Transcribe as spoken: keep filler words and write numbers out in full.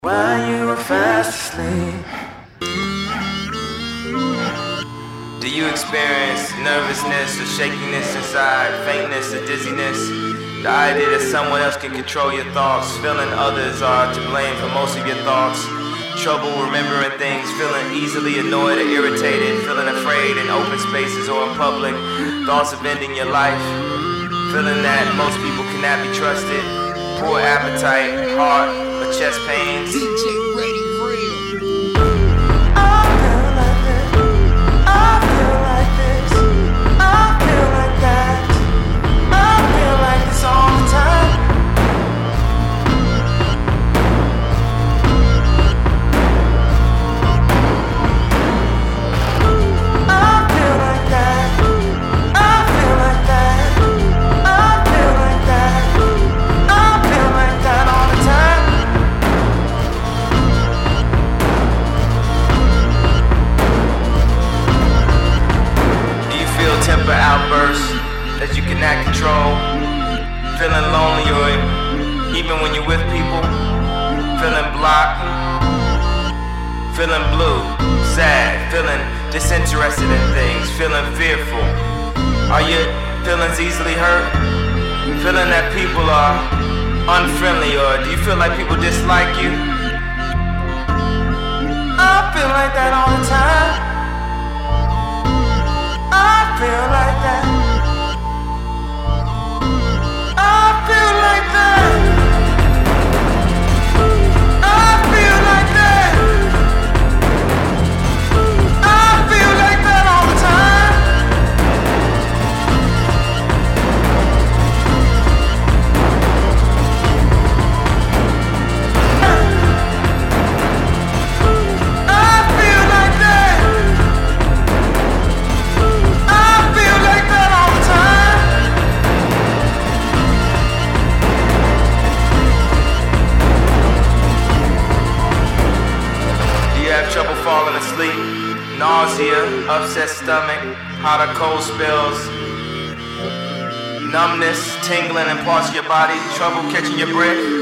While you were fast asleep, do you experience nervousness or shakiness inside, faintness or dizziness? The idea that someone else can control your thoughts, feeling others are to blame for most of your thoughts, trouble remembering things, feeling easily annoyed or irritated, feeling afraid in open spaces or in public, thoughts of ending your life, feeling that most people cannot be trusted, poor appetite, heart or chest pains. D J Ready Real. I feel like this, I feel like this, I feel like that, I feel like this all the time. I feel like that, I feel like that, I feel like that, I feel like that all the time. Temper outbursts that you cannot control, feeling lonely or even when you're with people, feeling blocked, feeling blue, sad, feeling disinterested in things, feeling fearful. Are your feelings easily hurt? Feeling that people are unfriendly, or do you feel like people dislike you? I feel like that all the time. I feel like that. I feel like that. I feel like that. I feel like that all the time. I feel like that. Trouble falling asleep, nausea, upset stomach, hot or cold spells, numbness, tingling in parts of your body, trouble catching your breath.